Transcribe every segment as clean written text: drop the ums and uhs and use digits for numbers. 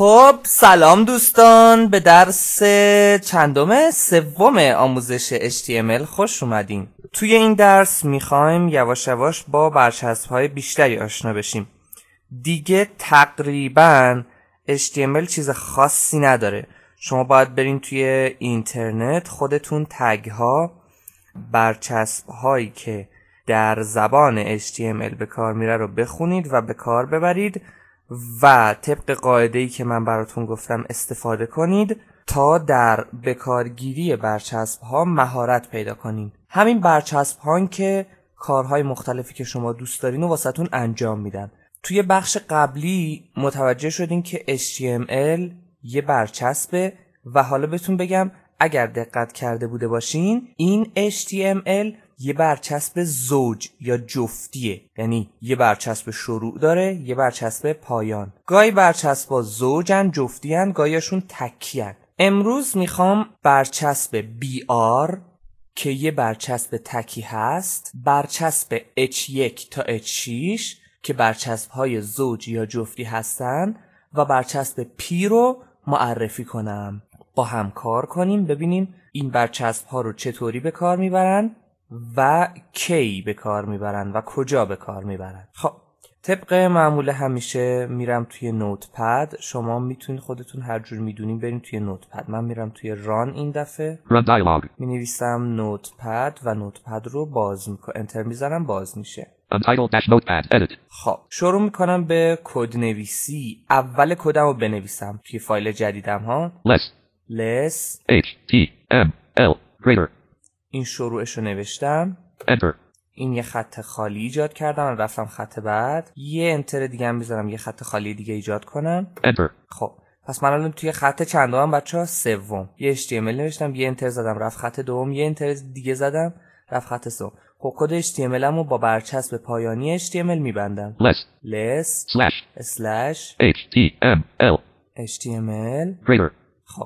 خب سلام دوستان، به درس سوم آموزش HTML خوش اومدین. توی این درس میخوایم یواش یواش با برچسب‌های بیشتری آشنا بشیم. دیگه تقریباً HTML چیز خاصی نداره. شما باید برین توی اینترنت خودتون تگ‌ها، برچسب‌هایی که در زبان HTML به کار میره رو بخونید و به کار ببرید و طبق قاعده‌ای که من براتون گفتم استفاده کنید تا در بکارگیری برچسب‌ها مهارت پیدا کنید. همین برچسب‌ها که کارهای مختلفی که شما دوست دارین و واسهتون انجام میدن. توی بخش قبلی متوجه شدین که HTML یه برچسبه و حالا بهتون بگم اگر دقت کرده بوده باشین این HTML یه برچسب زوج یا جفتیه، یعنی یه برچسب شروع داره یه برچسب پایان. گاهی برچسبا زوجن، جفتیان، گاهیشون تکیان. امروز میخوام برچسب BR که یه برچسب تکی هست، برچسب H1 تا H6 که برچسب های زوج یا جفتی هستن و برچسب P رو معرفی کنم. با هم کار کنیم ببینیم این برچسب ها رو چطوری به کار میبرن و کی به کار میبرن و کجا به کار میبرن. خب طبق معمول همیشه میرم توی نوتپد. شما میتونید خودتون هر جور میدونین برین توی نوتپد. من میرم توی ران این دفعه. Run dialog. مینویسم نوتپد و نوتپد رو باز میکنم. انتر میزنم باز میشه. Untitled-notepad edit. خب شروع میکنم به کد نویسی. اول کدم رو بنویسم توی فایل جدیدم ها. less HTML greater. این شروعش رو نوشتم. Enter. این یه خط خالی ایجاد کردم و رفتم خط بعد. یه انتر دیگه هم میذارم یه خط خالی دیگه ایجاد کنم. Enter. خب پس من الان توی خط چندم بچه‌ها؟ سوم. یه HTML نوشتم، یه انتر زدم رفت خط دوم، یه انتر دیگه زدم رفت خط سوم. خب کد HTML رو با برچسب پایانی HTML میبندم. less slash HTML greater. خب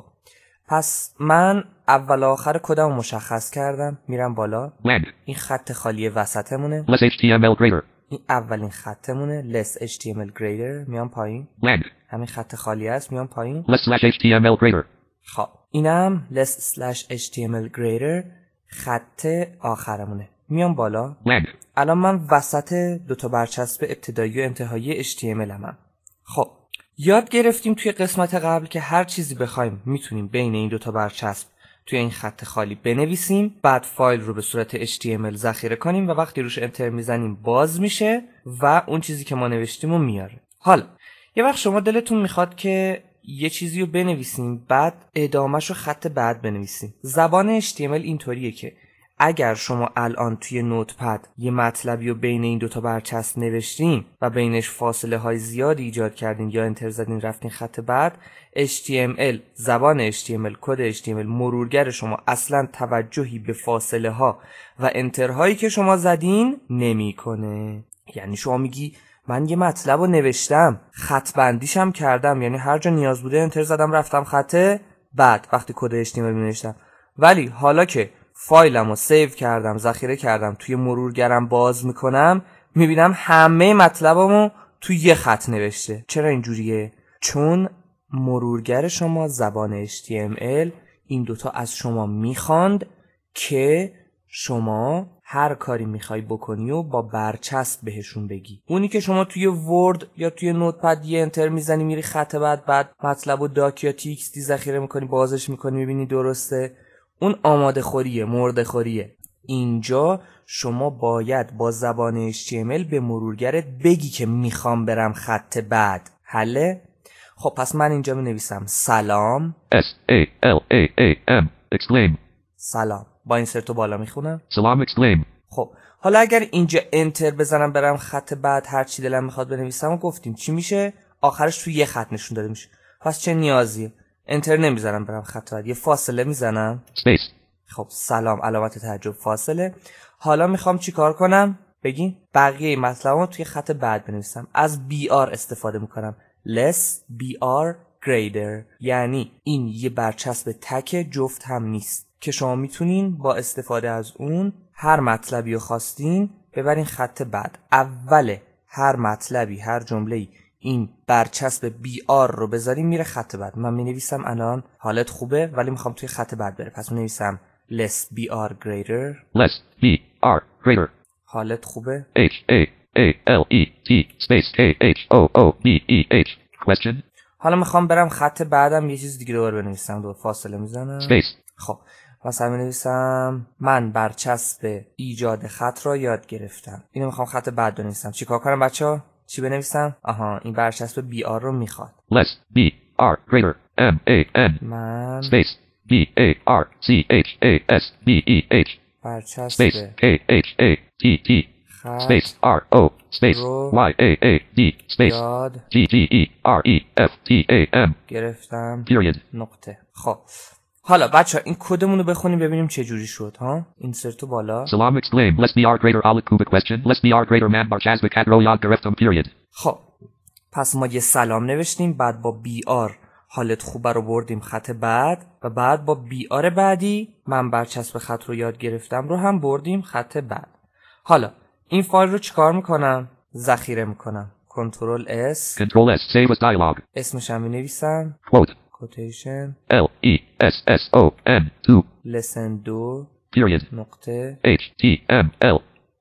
پس من اول آخر کدم رو مشخص کردم. میرم بالا. Lag. این خط خالی وسطمونه. Less HTML greater. این اولین خطمونه. less HTML greater. میام پایین. Lag. همین خط خالی است. میام پایین. Less slash HTML greater. خب اینم less slash HTML greater خط آخرمونه. میام بالا. Lag. الان من وسط دوتا برچسب ابتدایی و انتهایی HTML هم. خب یاد گرفتیم توی قسمت قبل که هر چیزی بخوایم میتونیم بین این دوتا برچسب توی این خط خالی بنویسیم، بعد فایل رو به صورت HTML ذخیره کنیم و وقتی روش انتر میزنیم باز میشه و اون چیزی که ما نوشتیم رو میاره. حالا یه وقت شما دلتون میخواد که یه چیزی رو بنویسیم بعد ادامهش رو خط بعد بنویسیم. زبان HTML اینطوریه که اگر شما الان توی نوتپد یه مطلبی رو بین این دوتا برچسب نوشتین و بینش فاصله های زیادی ایجاد کردین یا انتر زدین رفتین خط بعد، HTML زبان HTML کد HTML مرورگر شما اصلا توجهی به فاصله ها و انترهایی که شما زدین نمیکنه. یعنی شما میگی من یه مطلب رو نوشتم خط بندیشم کردم، یعنی هر جا نیاز بوده انتر زدم رفتم خط بعد وقتی کد HTML می نوشتم، ولی حالا که فایلم رو سیو کردم ذخیره کردم توی مرورگرم باز میکنم میبینم همه مطلبمو توی یه خط نوشته. چرا اینجوریه؟ چون مرورگر شما زبان HTML این دوتا از شما میخواند که شما هر کاری میخوای بکنی و با برچسب بهشون بگی. اونی که شما توی ورد یا توی نوتپد یه انتر میزنی میری خط بعد مطلب و داک یا TXT ذخیره میکنی بازش میکنی میبینی درسته، اون آماده خوریه، مرده خوریه. اینجا شما باید با زبان HTML به مرورگرت بگی که میخوام برم خط بعد. حله؟ خب پس من اینجا می نویسم سلام SALAM exclaim. سلام با این سرتو بالا میخونم. Salam exclaim. خب حالا اگر اینجا انتر بزنم برم خط بعد هر چی دلم میخواد بنویسم و گفتیم چی میشه؟ آخرش توی یه خط نشون داده میشه. پس چه نیازیه؟ انتر نمیزنم برم خط بعد، یه فاصله میزنم. Space. خب سلام علامت تعجب فاصله. حالا میخوام چی کار کنم؟ بگین بقیه مطلبمو توی خط بعد بنویسم. از BR استفاده میکنم. less BR greater. یعنی این یه برچسب تک جفت هم نیست که شما میتونین با استفاده از اون هر مطلبی رو خواستین ببرین خط بعد. اول هر مطلبی هر جمله‌ای این برچسب BR رو بذاریم میره خط بعد. من مینویسم الان حالت خوبه ولی میخوام توی خط بعد بره، پس مینویسم less BR greater. Less BR greater. حالت خوبه. HAALET space KHOOBEH question. حالا میخوام برم خط بعدم یه چیز دیگه دوباره بنویسم، دوباره فاصله میزنم. Space. خب مثلا مینویسم من برچسب ایجاد خط را یاد گرفتم. اینو میخوام خط بعد بنویسم. چیکار کنم بچه‌ها؟ چی بنویسم؟ آها این برچسب BR رو میخواد. Less BR greater MAN من space BARCHASBEH برچسب space KHATT خط space RO space رو YAAD space یاد GGEREFTAM گرفتم. period. نقطه. خب حالا بچه ها این کدمون رو بخونیم ببینیم چه جوری شد ها. اینسرتو بالا. Salam exclaim. Less BR greater Alit Kubik question. Less BR greater man barchazvik at ro yad gereftum period. خب پس ما یه سلام نوشتیم، بعد با BR حالت خوبه رو بردیم خط بعد و بعد با BR بعدی من برچسب خط رو یاد گرفتم رو هم بردیم خط بعد. حالا این فایل رو چیکار میکنم؟ ذخیره میکنم. کنترل S. Control S save as dialog. اسمش هم مینویسم. Quote. کوتیشن LESSON 2 lesson 2 period. نقطه HTML.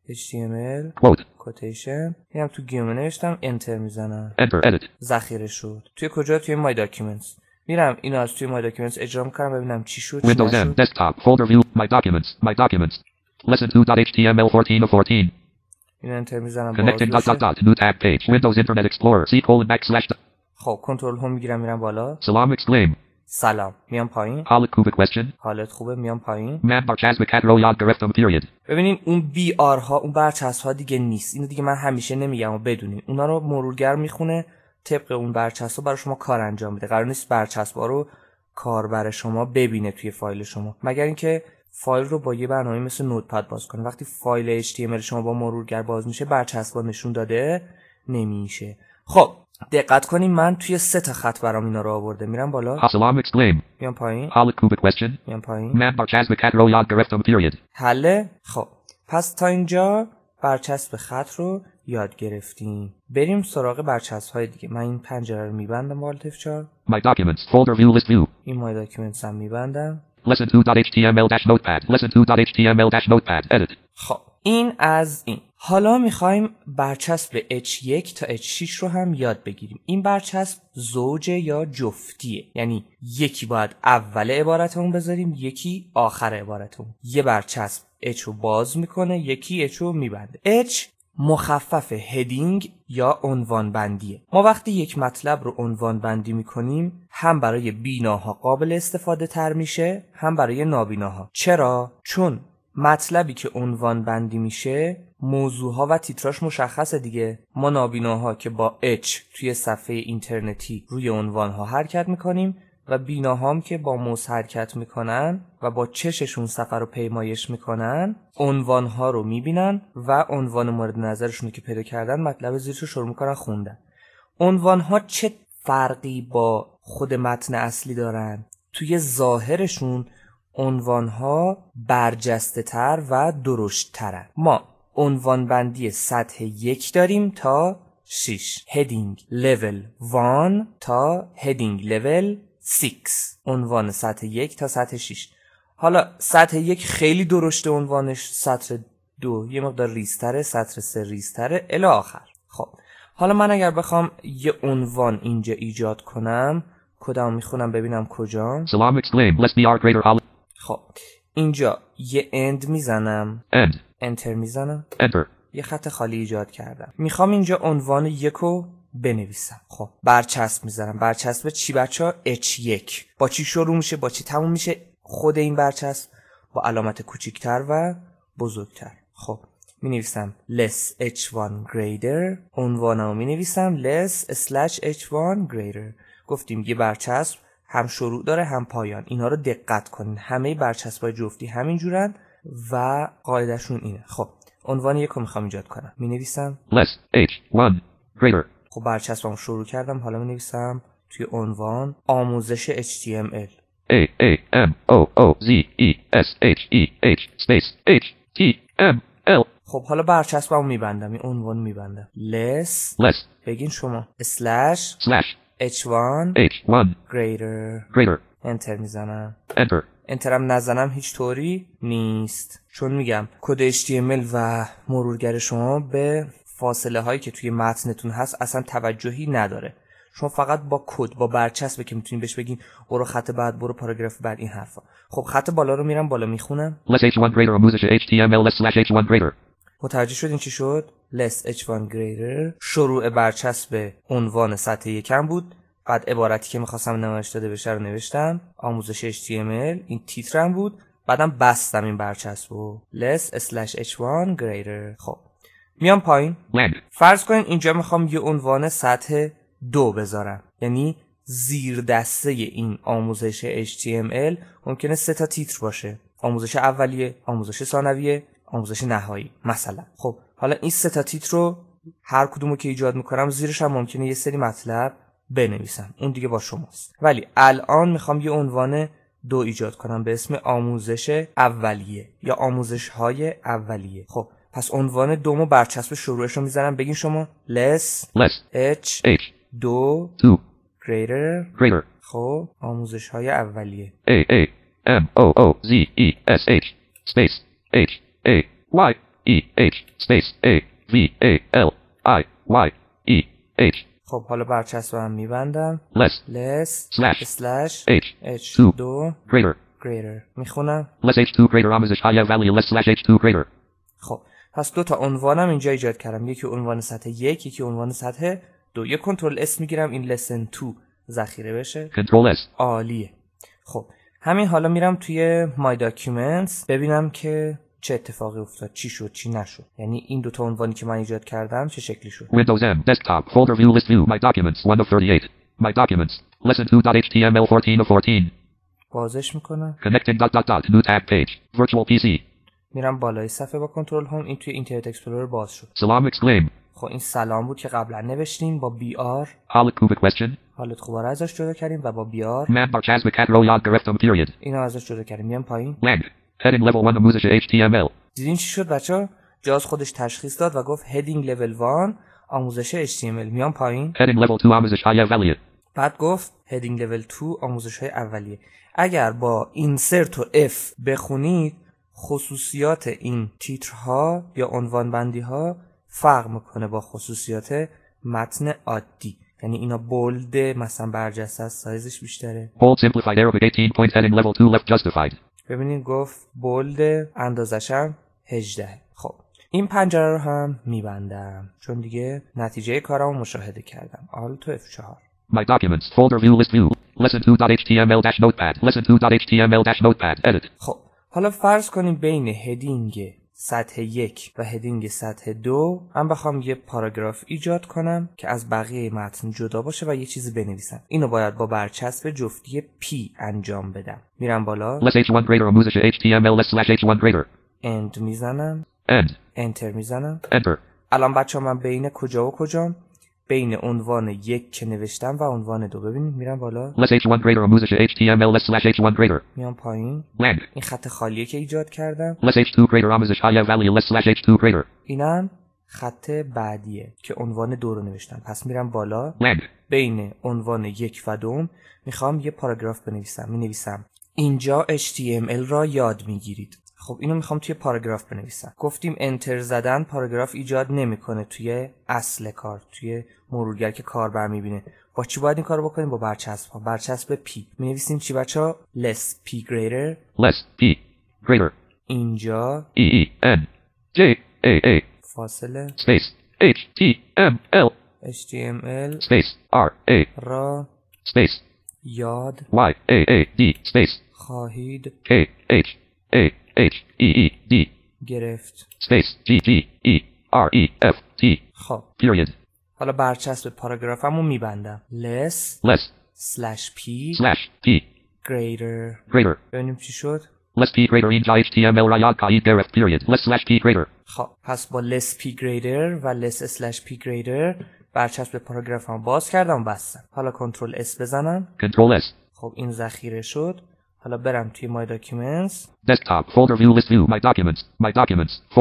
HTML Quote. کوتیشن. اینم تو گیومه نوشتم، انتر میزنم. Enter edit. ذخیره شد. توی کجا؟ توی مای داکیومنتس. میرم اینو از توی مای داکیومنتس اجرا میکنم ببینم چی شد. Windows M desktop folder view my documents lesson 2.html 14 of 14 اینو انتر میزنم. connecting new tab page Windows Internet Explorer C:\\. خب کنترل هوم میگیرم میرم بالا. Salam exclaim. سلام میام پایین. Alit Kubik question. حالت خوبه میام پایین. Man barchazvik at ro yad gereftum period. ببینین اون BR ها اون برچسب ها دیگه نیست. اینو دیگه من همیشه نمیگم و بدونین اونا رو مرورگر میخونه طبق اون برچسب ها برای شما کار انجام میده. قرار نیست برچسب ها رو کاربر شما ببینه توی فایل شما، مگر اینکه فایل رو با یه برنامه مثل نوتپد باز کنه. وقتی فایل HTML شما با مرورگر باز میشه برچسب ها نشون داده نمیشه. خب دقت کنیم من توی 3 تا خط برام اینا رو آورده. میرم بالا. Salam exclaim. میام پایین. Alit Kubik question. میام پایین. Man barchazvik at ro yad gereftum period. حله. خب پس تا اینجا برچسب خط رو یاد گرفتیم. بریم سراغ برچسب های دیگه. من این پنجره رو میبندم با Alt F4. My documents folder view list view. این مای داکیومنتس هم میبندم. Lesson 2.html-notepad Lesson 2.html-notepad edit. خب این از این. حالا میخوایم برچسب H1 تا H6 رو هم یاد بگیریم. این برچسب زوجه یا جفتیه، یعنی یکی باید اول عبارتمون بذاریم یکی آخر عبارتمون. یه برچسب H رو باز میکنه یکی H رو میبنده. H مخفف هدینگ یا عنوان بندیه. ما وقتی یک مطلب رو عنوان بندی میکنیم هم برای بیناها قابل استفاده تر میشه هم برای نابیناها. چرا؟ چون مطلبی که عنوان بندی میشه موضوعها و تیتراش مشخصه دیگه. ما نابیناها که با H توی صفحه اینترنتی روی عنوانها حرکت میکنیم و بیناهام که با موس حرکت میکنن و با چششون صفحه رو پیمایش میکنن عنوانها رو میبینن و عنوان مورد نظرشون که پیدا کردن مطلب زیرش رو شروع میکنن خوندن. عنوانها چه فرقی با خود متن اصلی دارن؟ توی ظاهرشون عنوانها برجسته تر و درشت ترن. ما عنوان بندی سطح 1 داریم تا 6، هدینگ لول 1 تا هدینگ لول 6، عنوان سطح 1 تا سطح 6. حالا سطح 1 خیلی درشته عنوانش، سطح 2 یه مقدار ریزتره، سطح 3 ریزتره الی آخر. خب حالا من اگر بخوام یه عنوان اینجا ایجاد کنم کدام میخونم ببینم کجا. Salam exclaim. Let's be our greater Alit. خب اینجا یه اند میزنم. End. انتر میزنم. Enter. یه خط خالی ایجاد کردم. میخوام اینجا عنوان 1 رو بنویسم. خب برچسب میزنم. برچسب چی بچه ها؟ H1. با چی شروع میشه با چی تموم میشه؟ خود این برچسب با علامت کوچیکتر و بزرگتر. خب مینویسم less h1 greater. عنوانمو مینویسم less/h1 greater. گفتیم یه برچسب هم شروع داره هم پایان. اینا رو دقت کنین. همه برچسبای جفتی همین جورن و قاعدهشون اینه. خب عنوان 1 رو میخوام ایجاد کنم. مینویسم Less h1 greater. خب برچسبم شروع کردم. حالا مینویسم توی عنوان آموزش HTML. AAMOOZESHEH space HTML. خب حالا برچسبمو میبندم، این عنوان میبندم. less بگین شما slash h1 greater انتر میزنم. انترم نزنم هیچ طوری نیست، چون میگم کد HTML و مرورگر شما به فاصله هایی که توی متنتون هست اصلا توجهی نداره. شما فقط با کد، با برچسبه که میتونین بهش بگین برو خط بعد، برو پاراگراف بعد، این حرفا. خب خط بالا رو میرم بالا میخونم. less h1 greater آموزش HTML less /h1 greater. متوجه شدین چی شد؟ less h1 greater شروع برچسب عنوان سطح یکم بود. بعد عبارتی که میخواستم نمایش داده بشه رو نوشتم، آموزش HTML، این تیترم بود. بعدم بستم این برچسبو less/h1 greater. خب میام پایین. فرض کنین اینجا میخوام یه عنوان سطح 2 بذارم، یعنی زیر دسته این آموزش HTML ممکنه 3 تا تیتر باشه: آموزش اولیه، آموزش ثانویه، آموزش نهایی مثلا. خب حالا این 3 تا تیتر رو هر کدومو که ایجاد میکنم زیرش هم ممکنه یه سری مطلب بنویسم، اون دیگه با شماست. ولی الان میخوام یه عنوان 2 ایجاد کنم به اسم آموزش اولیه یا آموزش های اولیه. خب پس عنوان 2 مو برچسب شروعش رو میذارم. بگین شما less h 2 greater. خب آموزش های اولیه a m o o z e s h space h a y e h space a v a l i y e h. خب حالا برچسب هم میبندم. less slash h 2 greater میخونم. less h2 greater آموزش های اولیه less slash h2 greater. خب پس 2 تا عنوانم اینجا ایجاد کردم، یکی عنوان سطح 1، یکی عنوان سطح 2. یه کنترل اس میگیرم این lesson 2 ذخیره بشه. کنترل اس. عالیه. خب همین حالا میرم توی my documents ببینم که چه اتفاقی افتاد، چی شد چی نشد، یعنی این 2 تا عنوانی که من ایجاد کردم چه شکلی شد. Windows M desktop folder view list view my documents 1 of 38 my documents lesson 2.html 14 of 14 بازش میکنم. connecting ... new tab page virtual PC. میرم بالای صفحه با کنترل هوم، این توی اینترنت اکسپلورر باز شد. سلام exclaim. خب این سلام بود که قبلا نوشتیم با بی آر. حالت خوبه question. حالت خوبه رو ازش جدا کردیم و با بی آر من برچسب کت رو یاد گرفتم period. اینو ازش جدا کردیم. میام پایین. heading level 1 آموزش HTML. دیدین چی شد بچه‌ها؟ جاز خودش تشخیص داد و گفت heading level 1 آموزش HTML. میام پایین. heading level 2 آموزش های اولیه. بعد گفت heading level 2 آموزش های اولیه. اگر با insert و F بخونید خصوصیات این تیترها یا عنوان بندی ها فرق میکنه با خصوصیات متن عادی. یعنی اینا بولد مثلا برجسته است، سایزش بیشتره. bold simplified Arabic 18 point heading level 2 left justified. ببینید گفت بولد اندازش هم 18. خب این پنجره رو هم میبندم چون دیگه نتیجه کارمو مشاهده کردم. Alt F4. My documents folder view list view lesson 2.html-notepad lesson 2.html-notepad edit. خب حالا فرض کنیم بین هدینگ سطح 1 و هدینگ سطح 2 من بخوام یه پاراگراف ایجاد کنم که از بقیه متن جدا باشه و یه چیزی بنویسم. اینو باید با برچسب جفتی P انجام بدم. میرم بالا. less h1 greater آموزش HTML less/h1 greater. end میزنم. enter میزنم. enter. الان بچه من بین کجا و کجام؟ بین عنوان 1 که نوشتم و عنوان 2. ببینید میرم بالا. less h1 greater آموزش HTML less/h1 greater. میام پایین. این خط خالیه که ایجاد کردم. less h2 greater آموزش های اولیه less/h2 greater. اینم خط بعدیه که عنوان 2 رو نوشتم. پس میرم بالا. بین عنوان 1 و 2 میخوام یه پاراگراف بنویسم. مینویسم اینجا HTML را یاد میگیرید. خب اینو میخوام توی پاراگراف بنویسم. گفتیم انتر زدن پاراگراف ایجاد نمیکنه توی اصل کار، توی مرورگر که کاربر میبینه. با چی باید این کارو بکنیم؟ با برچسب ها. برچسب P مینویسیم چی بچه‌ها؟ less P greater. less P greater. اینجا E N J A A فاصله space HTML space R A را space یاد Y A A D space خواهید K H A H E E D گرفت space G G E R E F T. خب period. حالا برچسب پاراگرافمو میبندم. less slash P greater. ببینیم چی شد. less P greater اینجا HTML را یاد خواهید گرفت period. less slash P greater. خب پس با less P greater و less slash P greater برچسب پاراگرافمو باز کردم و بستم. حالا کنترل S بزنم. کنترل S. خب این ذخیره شد. حالا برم توی my documents. desktop folder view list view my documents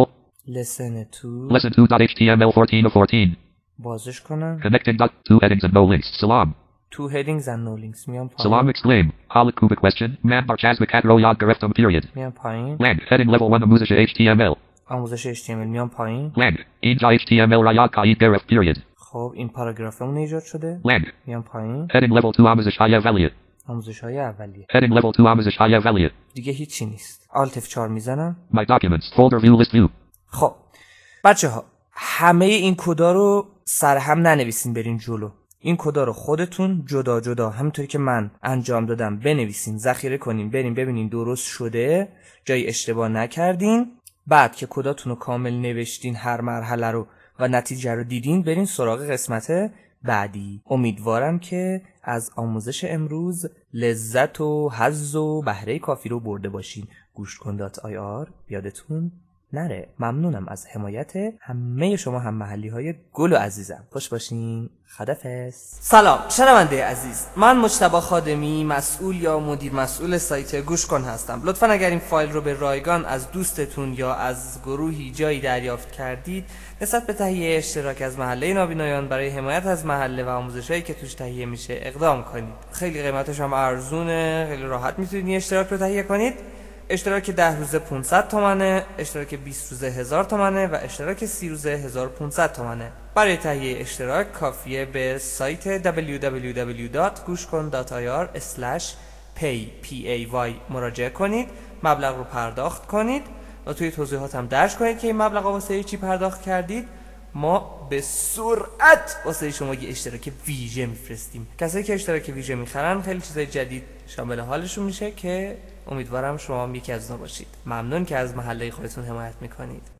listen to Lesson 2.html 14 of 14. بازش کنم. Connecting dot. 2 headings and no links. Salam. 2 headings and no links. میام Salam پایین. exclaim. Halik Kubik question. Man Barchazmik Hadro Yad Gareftum period. میام پایین. Land. Heading level 1 Amuzisha HTML. آموزش HTML میام پایین. Land. Inja HTML Rayad Kaid Garef period. خب این پاراگرافمون ایجاد شده. Land. میام پایین. Heading level 2 Amuzish Haya Valiant. آموزش‌های اولیه. Heading level 2 Amuzish Haya Valiant. دیگه هیچی نیست. Alt F4 میزنم. My documents. Folder view list view. خب بچه‌ها همه این کدا رو سرهم ننویسین برین جلو. این کدا رو خودتون جدا جدا همونطوری که من انجام دادم بنویسین، ذخیره کنین، برین ببینین درست شده، جای اشتباه نکردین. بعد که کداتون رو کامل نوشتین هر مرحله رو و نتیجه رو دیدین، برین سراغ قسمت بعدی. امیدوارم که از آموزش امروز لذت و حظ و بهره کافی رو برده باشین. گوشتکن.ir یادتون نره. ممنونم از حمایت همه شما هم محلی های گل و عزیزم. خوش باشین. خدافظ. سلام شنونده عزیز، من مجتبی خادمی، مسئول یا مدیر مسئول سایت گوش کن هستم. لطفا اگر این فایل رو به رایگان از دوستتون یا از گروهی جایی دریافت کردید، نسبت به تهیه اشتراک از محله نابینایان برای حمایت از محله و آموزشایی که توش تهیه میشه اقدام کنید. خیلی قیمتش هم ارزونه، خیلی راحت میتونید این اشتراک رو تهیه کنید. اشتراک 10 روزه 500 تومنه، اشتراک 20 روزه 1000 تومنه و اشتراک 30 روزه 1500 تومنه. برای تهیه اشتراک کافیه به سایت www.gushkon.ir/pay مراجعه کنید، مبلغ رو پرداخت کنید و توی توضیحات هم درج کنید که این مبلغ واسه چی پرداخت کردید. ما به سرعت واسه شما یه اشتراک ویژه میفرستیم. کسایی که اشتراک ویژه میخرن خیلی چیزای جدید شامل حالشون میشه که امیدوارم شما هم یکی از اونها باشید. ممنون که از محله خودتون حمایت میکنید.